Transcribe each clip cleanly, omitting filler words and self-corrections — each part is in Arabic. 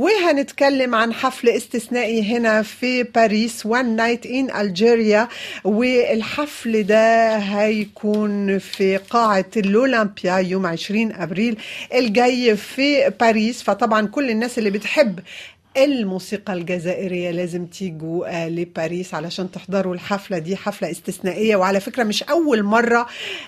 وهنتكلم عن حفل استثنائي هنا في باريس One Night in Algeria. والحفل ده هيكون في قاعة الأولمبيا يوم 20 أبريل الجاي في باريس. فطبعا كل الناس اللي بتحب الموسيقى الجزائرية لازم تيجوا لباريس علشان تحضروا الحفلة دي. حفلة استثنائية، وعلى فكرة مش أول مرة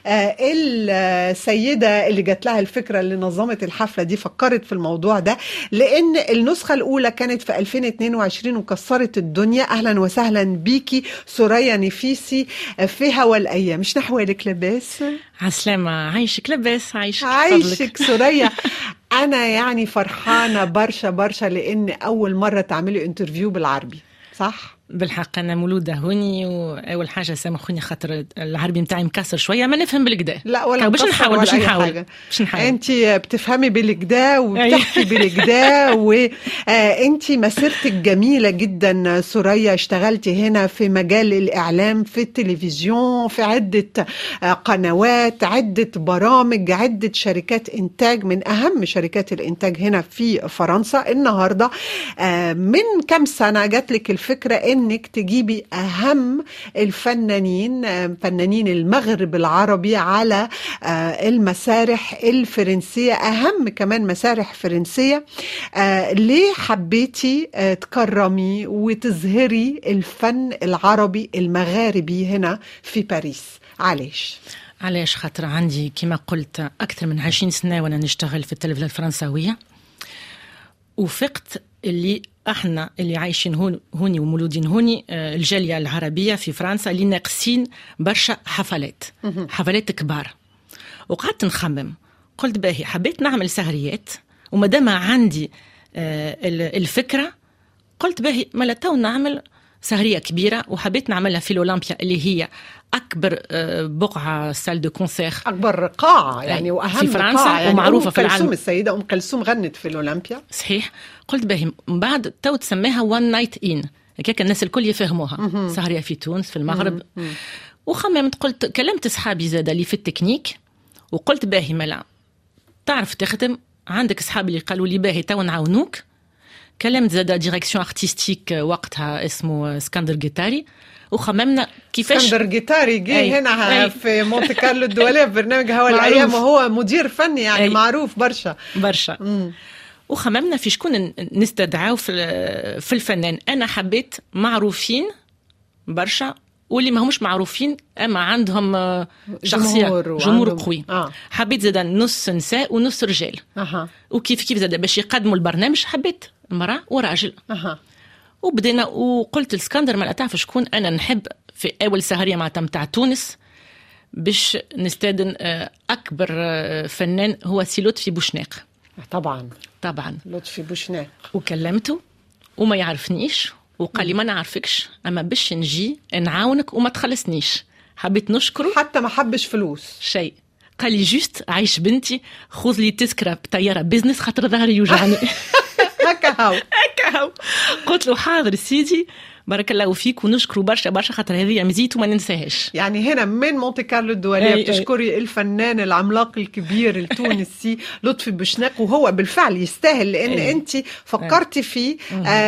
السيدة اللي جات لها الفكرة اللي نظمت الحفلة دي فكرت في الموضوع ده، لأن النسخة الأولى كانت في 2022 وكسرت الدنيا. أهلا وسهلا بيكي سوريا نفيسي في هوا الأيام. مش نحوالك لباس عسلامة، عايشك لباس، عايشك سوريا. أنا يعني فرحانة برشا لأن أول مرة تعملي انترفيو بالعربي، صح؟ بالحق أنا مولودة هوني، وأول حاجة سامحوني خاطر العربي متاعي مكسر شوية، ما نفهم بالكدا. لا ولا باش نحاول. أنت بتفهمي بالكدا وبتحكي بالكدا، وأنت مسيرتك جميلة جدا سوريا. اشتغلتي هنا في مجال الإعلام، في التلفزيون، في عدة قنوات، عدة برامج، عدة شركات إنتاج من أهم شركات الإنتاج هنا في فرنسا. النهاردة من كم سنة جات لك الفكرة انك تجيبي اهم الفنانين، فنانين المغرب العربي على المسارح الفرنسية، اهم كمان مسارح فرنسية. ليه حبيتي تكرمي وتظهري الفن العربي المغاربي هنا في باريس؟ علاش خاطر عندي كما قلت اكثر من 20 سنة وانا نشتغل في التلفزيون الفرنساوية، وفقت اللي احنا اللي عايشين هوني ومولودين هوني، الجالية العربية في فرنسا اللي ناقصين برشا حفلات كبار. وقعدت نخمم، قلت باهي حبيت نعمل سهريات، ومادام عندي الفكرة قلت باهي مالا تو نعمل سهرية كبيرة. وحبيت نعملها في الأولمبيا اللي هي أكبر بقعة سال دو كونسير، أكبر قاعة يعني وأهم في فرنسا قاعة يعني ومعروفة في العالم. السيدة أم كلثوم غنت في الأولمبيا، صحيح. قلت باهي من بعد تو تسميها وان نايت إن، هكاك الناس الكل يفهموها. سهرية في تونس في المغرب. وخممت، قلت كلمت صحابي زادا اللي في التكنيك، وقلت باهي مالا تعرف تخدم، عندك صحابي اللي قالوا لي باهي تو نعاونوك. كلمت زادا ديريكسيون ارتستيك وقتها اسمه اسكندر جيتاري، وخممنا كيفاش اسكندر جيتاري جه هنا في مونte كارلو الدولية في برنامج هوا الأيام، وهو مدير فني يعني معروف برشا. وخممنا في شكون نستدعاو في الفنان. أنا حبيت معروفين برشا واللي ما همش معروفين أما عندهم شخصية جمهور قوي. حبيت زادا نص نساء ونص رجال. وكيف زادا باش يقدموا البرنامج حبيت مرأة وراجل. وبدينا، وقلت لسكندر ما تعرف شكون أنا نحب في أول سهرية مع تونس باش نستدن أكبر فنان هو سي لطفي بوشناق. طبعا لطفي بوشناق. وكلمته وما يعرفنيش، وقال لي ما نعرفكش أما باش نجي نعاونك وما تخلصنيش. حبيت نشكره، حتى ما حبش فلوس شيء. قال لي جوست عايش بنتي خذ لي تذكرة بطيارة بيزنس خاطر ظهري يوجعني. هكا هاو. قلت له حاضر سيدي، بارك الله فيك، ونشكره برشا خاطر هذه مزيت وما ننساهاش. يعني هنا من مونte كارلو الدولية بتشكري الفنان العملاق الكبير التونسي لطفي بوشناق، وهو بالفعل يستاهل لأن أنت فكرتي فيه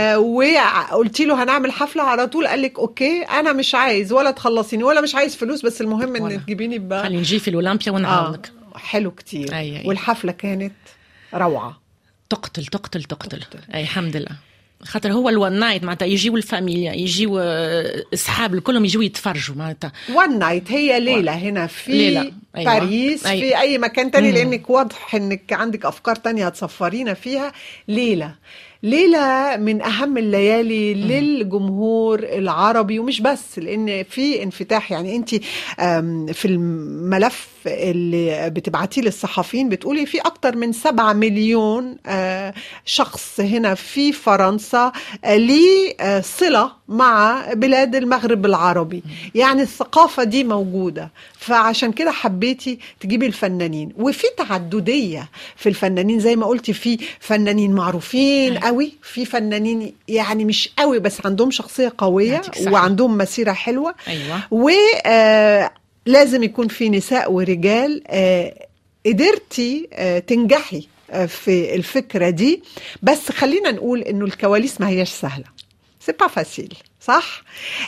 وقلتي له هنعمل حفلة على طول. قال لك أوكي أنا مش عايز ولا تخلصيني ولا مش عايز فلوس، بس المهم إن تجيبيني خلي نجي في الأولمبيا ونعاونك. حلو كتير. والحفلة كانت روعة، تقتل. أي الحمد لله، خاطر هو الوان نايت معناتها يجيو الفاميليا، يجيو اصحاب الكلهم يجيو يتفرجوا معناتها. وان نايت هي ليله هنا في باريس. في اي مكان تاني لانك واضح انك عندك افكار تانية هتصفرينا فيها. ليلة من أهم الليالي للجمهور العربي، ومش بس لأن في انفتاح. يعني أنت في الملف اللي بتبعتيه للصحفيين بتقولي في أكتر من 7 مليون شخص هنا في فرنسا ليه صلة مع بلاد المغرب العربي. يعني الثقافة دي موجودة، فعشان كده حبيتي تجيبي الفنانين. وفي تعددية في الفنانين زي ما قلتي، في فنانين معروفين قوي، في فنانين يعني مش قوي بس عندهم شخصية قوية وعندهم مسيرة حلوة. ولازم يكون في نساء ورجال. قدرتي تنجحي في الفكرة دي. بس خلينا نقول إنه الكواليس ما هيش سهلة، c'est pas facile، صح؟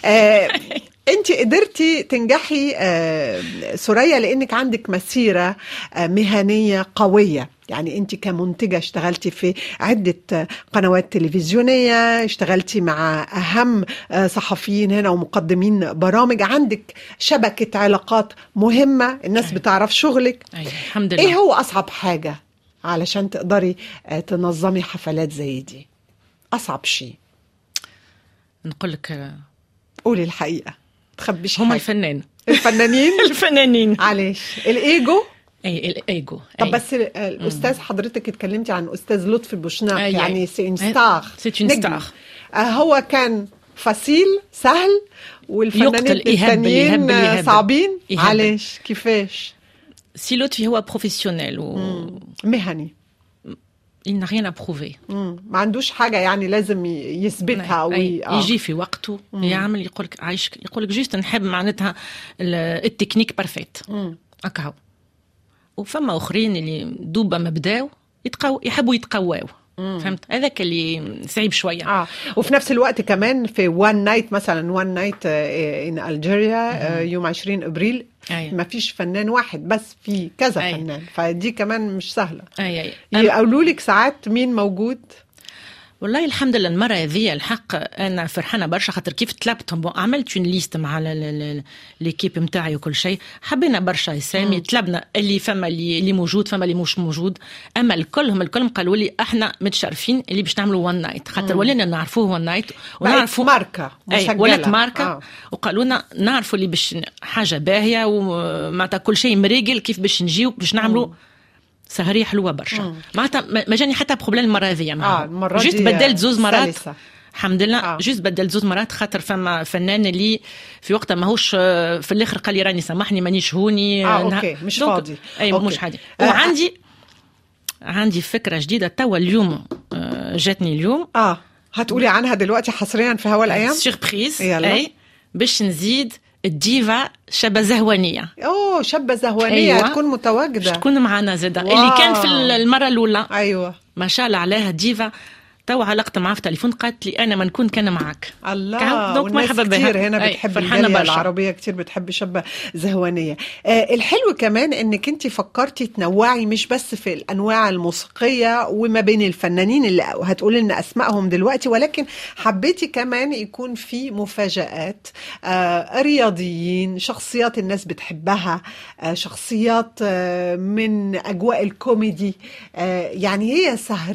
أنت قدرتي تنجحي سوريا لأنك عندك مسيرة مهنية قوية. يعني أنت كمنتجة اشتغلتي في عدة قنوات تلفزيونية، اشتغلتي مع أهم صحفيين هنا ومقدمين برامج، عندك شبكة علاقات مهمة، الناس بتعرف شغلك. الحمد لله. إيه هو أصعب حاجة علشان تقدري تنظمي حفلات زي دي؟ أصعب شيء؟ نقول لك قولي الحقيقة، تخبيش هم الفنانين الفنانين علاش الإيجو. اي الايجو. طب بس الاستاذ حضرتك اتكلمتي عن استاذ لطفي بوشناق، يعني سي اون ستار، هو كان فصيل سهل والفنانين التانيين صعبين. علاش؟ كيفاش؟ سي لطفي هو بروفيسيونيل مهني، il n'a rien à prouver. ما عندوش حاجة يعني لازم يثبتها. يجي في وقته يعمل، يقولك عايش، يقولك جيست نحب معناتها التكنيك بارفيت هكا. وفما اخرين اللي دوبا ما بداو يحبوا يتقواو. فهمت؟ هذاك اللي صعيب شويه. وفي نفس الوقت كمان في وان نايت مثلا، وان نايت ان الجيريا يوم 20 ابريل، ما فيش فنان واحد بس، في كذا فنان، فدي كمان مش سهله. يقولوا لك ساعات مين موجود. والله الحمد لله المرة هذه الحق أنا فرحانة برشا، خاطر كيف طلبتهم عملت اون ليست مع ليكيب متاعي وكل شيء، حبينا برشا يسامي، طلبنا اللي فما اللي موجود، فما اللي مش موجود، أما الكلهم قالوا لي احنا متشرفين اللي باش نعملوا وان نايت، خاطر ولينا نعرفوه وان نايت ونعرفوا ماركة مسجلة، ولات ماركة. وقالوا لنا نعرفوا اللي باش حاجة باهية ومعناتها كل شيء مريقل، كيف باش نجيو باش نعملوا سهرية حلوة برشا. معناتها ما جاني حتى بروبليم المرة هذه معاهم. جست بدلت زوز مرات الحمد لله. جست بدلت زوز مرات خاطر فما فنان اللي في وقتها ماهوش في الاخر قال لي راني سامحني مانيش هوني. اوكي مش فاضي. مش حاجة. عندي فكرة جديدة توا اليوم، جاتني اليوم. هتقولي عنها دلوقتي حصريا في هوا الايام. سيربريز. باش نزيد الديفا شابة زهوانية. شابة زهوانية. تكون متواجدة، تكون معنا زادة اللي كان في المرة الأولى. ما شاء الله عليها ديفا. تو علقت معها في تليفون، قالت لي أنا ما نكون كان معك. الله. والناس كتير هنا بتحب الجالية العربية، كتير بتحب شابة زهوانية. الحلو كمان انك انت فكرتي تنوعي مش بس في الأنواع الموسيقية وما بين الفنانين اللي هتقول لنا أسمائهم دلوقتي، ولكن حبيتي كمان يكون في مفاجآت، رياضيين، شخصيات الناس بتحبها، شخصيات من أجواء الكوميدي. يعني هي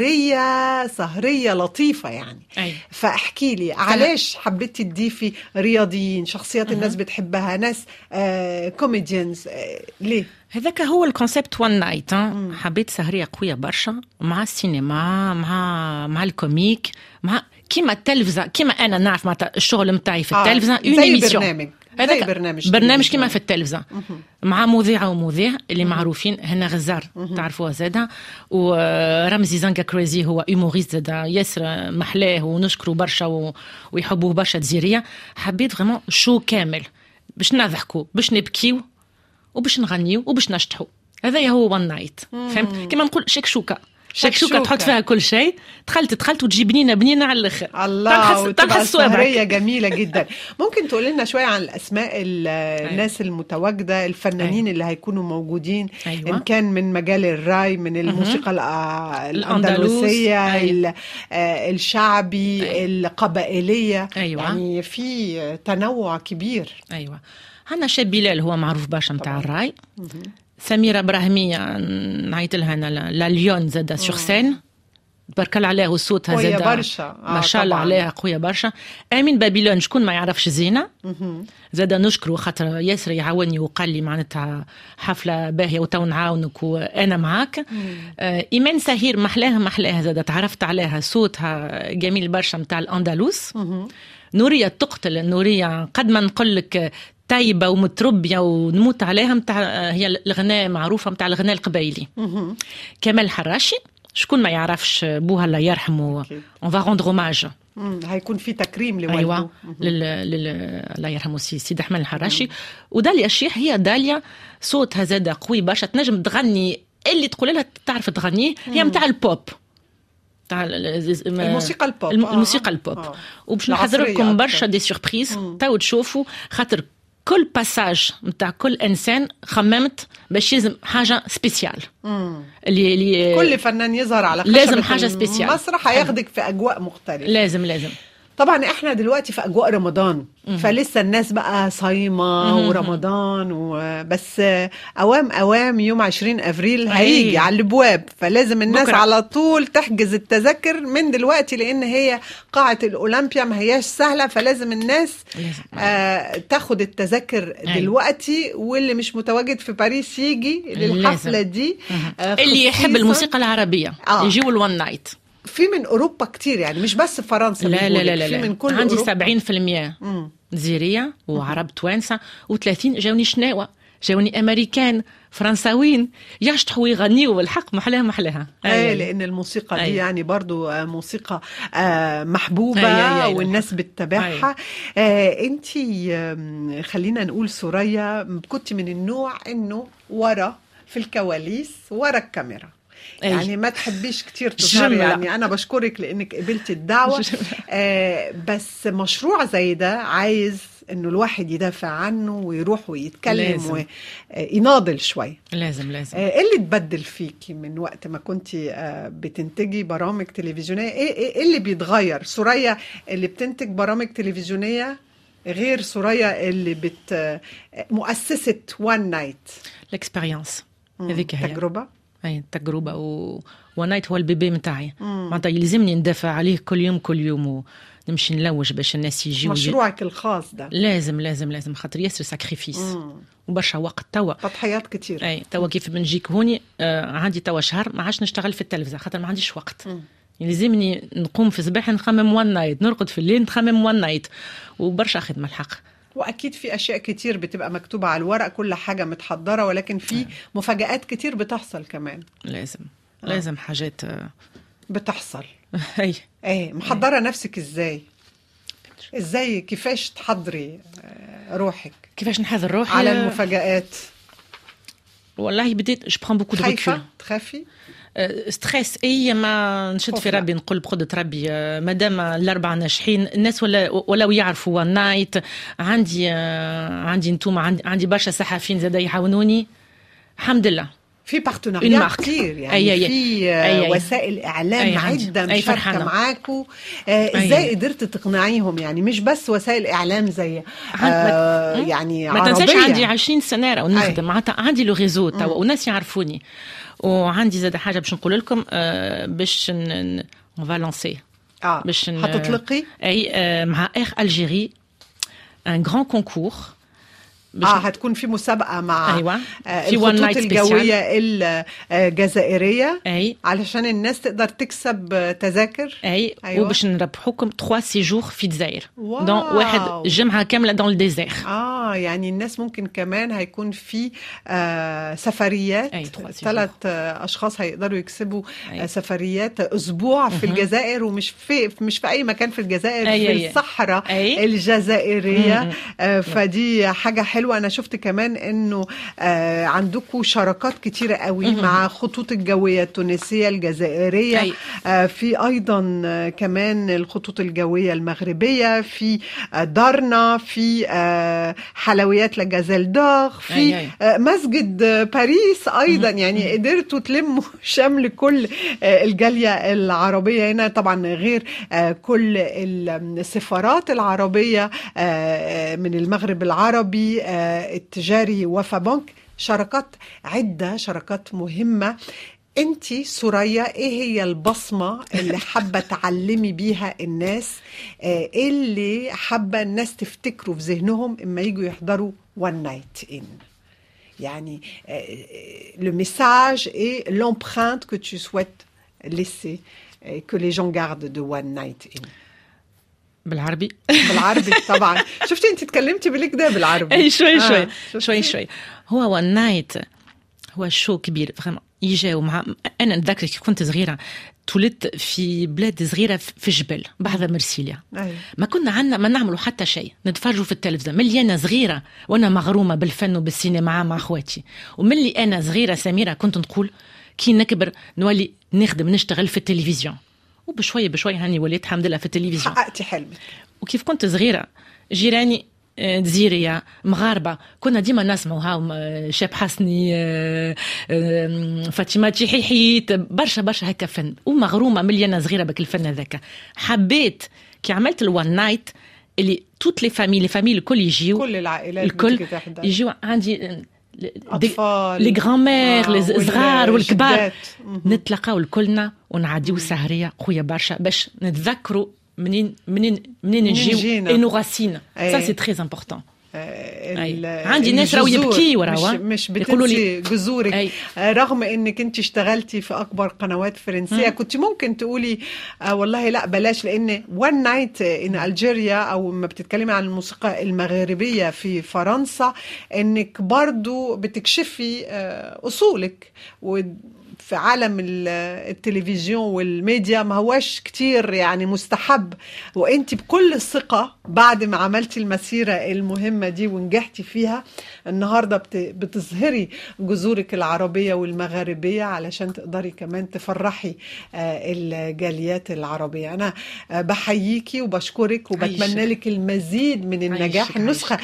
سهرية لطيفة يعني. فاحكي لي علاش حبيتي تضيفي رياضيين، شخصيات الناس بتحبها، ناس كوميديانز، ليه؟ هذاك هو الكونسيبت وان نايت. حبيت سهرية قوية برشا مع السينما، مع الكوميك، مع كيما التلفزة، كيما أنا نعرف مع الشغل متاعي في التلفزة. زي برنامج كيما في التلفزة، مع مذيعة ومذيع اللي معروفين هنا غزار تعرفوها زادا، ورمزي زنقة كريزي هو يوموريست زادا ياسر محلاه ونشكره برشا ويحبوه برشا تزيرية. حبيت فريمون شو كامل باش نضحكوا، باش نبكيو، وباش نغنيو، وباش نشطحوا. هذا هو وان نايت. فهمت؟ كما نقول شكشوكة تحط فيها كل شيء. دخلت وتجيب بنينة على الاخر. الله. وتبقى سهرية جميلة جدا. ممكن تقول لنا شوية عن الأسماء الناس المتواجدة، الفنانين اللي هيكونوا موجودين؟ إن كان من مجال الراي، من الموسيقى الأندلسية، الشعبي، القبائلية. يعني في تنوع كبير. هنا شاب بلال هو معروف برشا متاع الراي. سميرة إبراهيمية نعيت لها أنا لليون زادة سور سين، تبارك الله عليها، وصوتها زادة ما شاء الله عليها قوية برشا. أمين بابيلون شكون ما يعرفش زينة زادة نشكره، خاطر ياسر يعاوني وقال لي معناتها حفلة باهية وتو نعاونك وأنا معاك. إيمان سهير محلاها زادة تعرفت عليها، صوتها جميل برشا متاع الأندلس. نورية تقتل، نورية قد ما نقول لك طيبة ومتربية ونموت عليها، متاع هي الغناء معروفة متاع الغناء القبائلي. كمال حراشي شكون ما يعرفش بوها الله يرحمه، on va rendre hommage. هيكون في تكريم لوالده. الله يرحمه سيد أحمد الحراشي. وداليا الشيخ، هي داليا صوتها زادة قوي برشا، تنجم تغني اللي تقول لها تعرف تغنيه هي متاع البوب، تاع الموسيقى البوب. الموسيقى البوب. وباش نحضر لكم برشا دي سوربريز تو تشوفوا، خاطر كل باساج نتاع كل انسان خممت باش يلزم حاجه سبيسيال. اللي كل فنان يظهر على خشبة لازم حاجه سبيسيال، المسرح هياخدك في اجواء مختلفه. لازم طبعا احنا دلوقتي في اجواء رمضان، فلسه الناس بقى صايمه ورمضان بس اوام يوم 20 افريل هيجي على الابواب، فلازم الناس بكرة على طول تحجز التذاكر من دلوقتي، لان هي قاعه الاولمبيا ما هياش سهله، فلازم الناس تاخد التذاكر دلوقتي، واللي مش متواجد في باريس يجي للحفله دي. اللي يحب الموسيقى العربيه يجيوا الوان نايت. في من اوروبا كتير، يعني مش بس فرنسا. لا في من كل عندي أوروبا. 70% جزيريه وعرب توانسه، و30 جاوني شناوه، جاوني امريكان فرنساويين يشطحوا ويغنيوا بالحق محلاها. لان الموسيقى دي يعني برضو موسيقى محبوبه والناس بتتابعها. انتي خلينا نقول سوريا كنت من النوع انه ورا في الكواليس ورا الكاميرا، يعني ما تحبيش كتير تظهري. يعني أنا بشكرك لأنك قبلت الدعوة. بس مشروع زي ده عايز إنه الواحد يدافع عنه ويروح ويتكلم ويناضل شوي. لازم إيه اللي تبدل فيكي من وقت ما كنتي بتنتجي برامج تلفزيونية؟ إيه اللي بيتغير؟ سوريا اللي بتنتج برامج تلفزيونية غير سوريا اللي مؤسسة وان نايت. الإكسبيرينس هذيك هي تجربة. تجربة ونايت هو البيبي متاعي، معناتها يلزمني ندافع عليه كل يوم ونمشي نلوج باش الناس يجيو. مشروعك الخاص ده لازم خاطر ياسر ساكريفيس وبرشا وقت. توا تضحيات كتير. توا كيف بنجيك هوني عندي توا شهر ما عادش نشتغل في التلفزة خاطر ما عنديش وقت. يلزمني نقوم في الصباح نخمم وان نايت، نرقد في الليل نخمم وان نايت، وبرشا خدمة الحق. وأكيد في أشياء كتير بتبقى مكتوبة على الورق، كل حاجة متحضرة، ولكن في مفاجآت كتير بتحصل كمان. لازم حاجات بتحصل. محضرة نفسك إزاي كيفاش تحضري روحك؟ كيفاش نحضر روحي على المفاجآت؟ والله بديت جبران بوكو دو ريكول. تخافي؟ ستريس. ما نشد في ربي، نقول بقدرة ربي مادام الأربعة ناجحين الناس ولا يعرفوا وان نايت. عندي نتوما، عندي برشا صحفيين زاد يعاونوني الحمد لله. في بارتناريات كتير، يعني في وسائل إعلام عدة مشاركة معاكم. إزاي قدرت تقنعيهم؟ يعني مش بس وسائل إعلام زي يعني ما تنساش عندي 20 سنة ونخدم معناتها، عندي لو ريزو توا وناس يعرفوني. وعندي زاد حاجة باش نقول لكم، باش نفالونسي باش هتطلقي مع إير ألجيري ان غران كونكور. هتكون في مسابقة مع الخطوط الجوية الجزائرية علشان الناس تقدر تكسب تذاكر. وباش نربحوكم 3 سيجور في الجزائر، دون واحد جمعة كاملة دون الديزير. يعني الناس ممكن كمان هيكون في سفريات، 3 أشخاص هيقدروا يكسبوا سفريات أسبوع في الجزائر، ومش في أي مكان في الجزائر، في الصحراء الجزائرية. فدي حاجة حلوة. أنا شفت كمان إنه عندكم شراكات كتيرة قوي مع خطوط الجوية التونسية الجزائرية. في أيضا كمان الخطوط الجوية المغربية، في دارنا، في حلويات لجازيل دور، في مسجد باريس أيضا. يعني قدرتوا تلموا شمل كل الجالية العربية هنا، طبعا غير كل السفارات العربية من المغرب العربي، التجاري وفا بنك، شراكات عدة، شراكات مهمة. انتي سوريا ايه هي البصمة اللي حابة تعلمي بيها الناس، اللي حابة الناس تفتكروا في ذهنهم اما يجوا يحضروا One Night In؟ يعني le message et l'empreinte que tu souhaites laisser, que les gens gardent de One Night In. بالعربي طبعا. شفتي انت تكلمتي بالكده بالعربي. شوي. هو وان نايت هو شو كبير، يجاو مع انا نذكر كي كنت صغيره تولدت في بلاد صغيره في جبل بعد مرسيليا. ما كنا عندنا ما نعملوا حتى شيء، نتفرجوا في التلفزيون. ملي انا صغيره وانا مغرومه بالفن وبالسينما مع اخواتي، وملي انا صغيره سميره كنت نقول كي نكبر نولي نخدم نشتغل في التلفزيون، وبشويه بشويه هاني وليت الحمد لله في التلفزيون، حققتي حلمك. وكيف كنت صغيره جيراني جزيرية مغاربة كنا ديما نسمعوا هاو شاب حسني فاطمة حيحيت برشا هكا فن، ومغرومة مليانة صغيرة بك الفن هذاك. حبيت كي عملت الوان نايت اللي توت لي فامي الكل يجيو، كل العائلات الكل يجيو عندي أطفال لي غرامير لي صغار والكبار، نتلاقاو الكلنا ونعديو سهرية قوية برشا باش نتذكروا منين نجيو اي نو راسين. سا سي تري امبورطون. عندي ناس راهو يبكي وراوا مش بتنسي جذورك. رغم انك انت اشتغلتي في اكبر قنوات فرنسيه كنت ممكن تقولي والله لا بلاش، لان وان نايت ان الجيريا او ما بتتكلمي عن الموسيقى المغربيه في فرنسا انك برضو بتكشفي اصولك. في عالم التلفزيون والميديا ما هواش كتير يعني مستحب، وانت بكل الثقة بعد ما عملتي المسيرة المهمة دي ونجحتي فيها النهاردة بتظهري جذورك العربية والمغاربية علشان تقدري كمان تفرحي الجاليات العربية. أنا بحييكي وبشكرك وبتمنى لك المزيد من النجاح. النسخة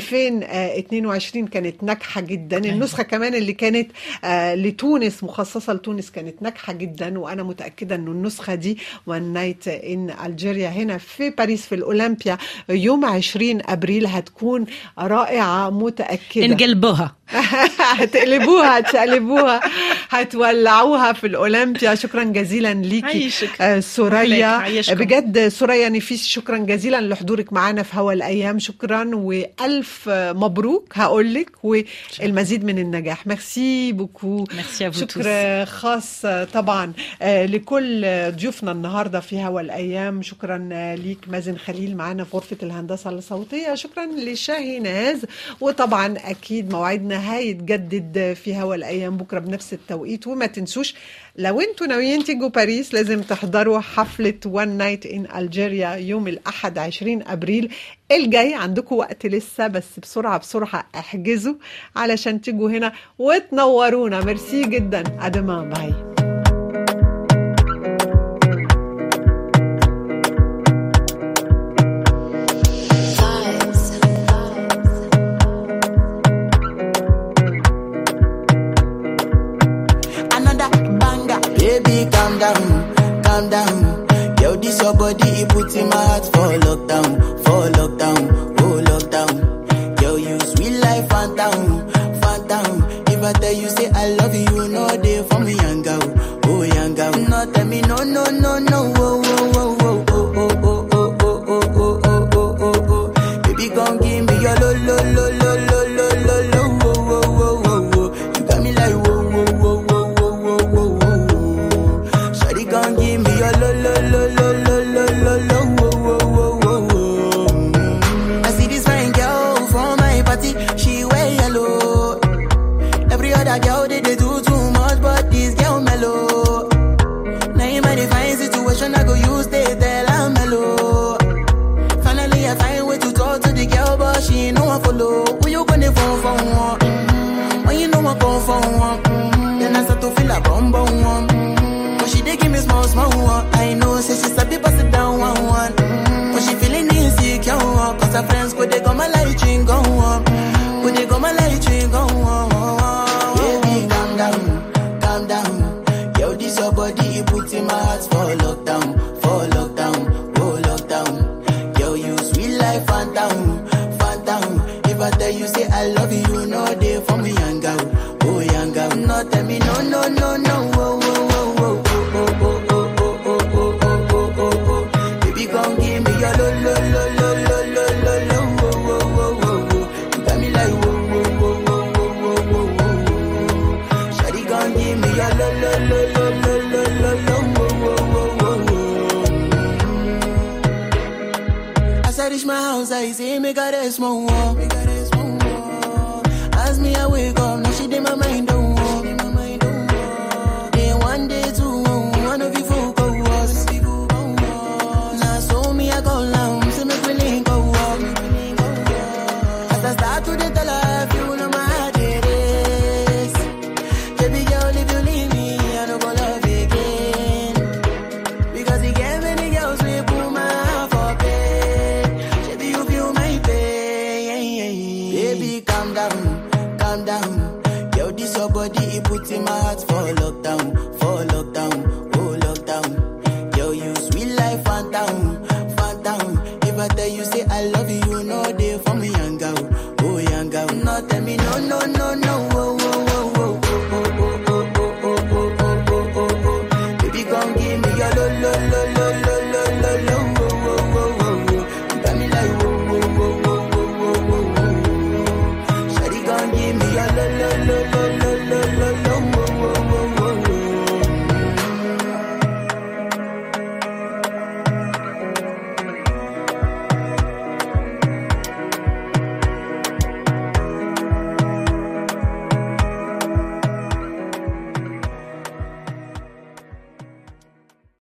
2022 كانت ناجحة جدا. النسخة كمان اللي كانت لتونس مخصصة لتونس كانت ناجحة جدا، وأنا متأكدة أنه النسخة دي وان نايت إن الجيريا هنا في باريس في الأولمبيا يوم 20 أبريل هتكون رائعة متأكدة. نقلبوها هتقلبوها هتولعوها في الأولمبيا. شكرا جزيلا ليكي سوريا، بجد سوريا نفيس، شكرا جزيلا لحضورك معنا في هوا الأيام. شكرا وألف مبروك هقولك، والمزيد من النجاح. ميرسي بوكو. شكرا خاص طبعا لكل ضيوفنا النهاردة في هوا الأيام. شكرا ليك مازن خليل معنا في غرفة الهندسة الصوتية. شكرا لشاهيناز، وطبعا أكيد موعدنا هيتجدد في هوا الأيام بكرة بنفس التوقيت. وما تنسوش لو انتوا ناويين تيجوا باريس لازم تحضروا حفلة وان نايت ان الجيريا يوم الأحد 20 أبريل الجاي. عندكم وقت لسه، بس بسرعة احجزوا علشان تيجوا هنا وتنورونا. ميرسي جدا. أدمان باي. Calm down, yo, this your body, it puts in my heart for lockdown, oh lockdown. Yo, you sweet life, phantom. If I tell you say I love you, you know they for me, young girl, oh young girl. No, tell me no, oh. Baby, gon' give me your lo. You got me like whoa. Shawty gon' give me your lo. I see this fine girl from my party, she wear yellow. Every other girl they do too much, but this girl mellow. Now in my divine situation, I go use they tell I'm mellow. Finally I find way to talk to the girl, but she ain't no one follow. Who you gonna phone for one? When you know I come for one, then I start to feel a bum one. But she dey give me small one. I know say she sabi pass it down one. But she feeling insecure, cause her friends could they go my light ring go on. Baby, calm down. Yo, this your body, it puts in my heart for lockdown, oh lockdown. Yo, you sweet life, phantom. If I tell you say I love you, you know they for me, young girl, oh young girl. No, tell me no, oh. Baby, gon' give me your lo. You got me like whoa. Shawty gon' give me your lo. As I reach my house, I say make her rest more. As me I wake up, now she did my mind don't walk. put in my heart for lockdown,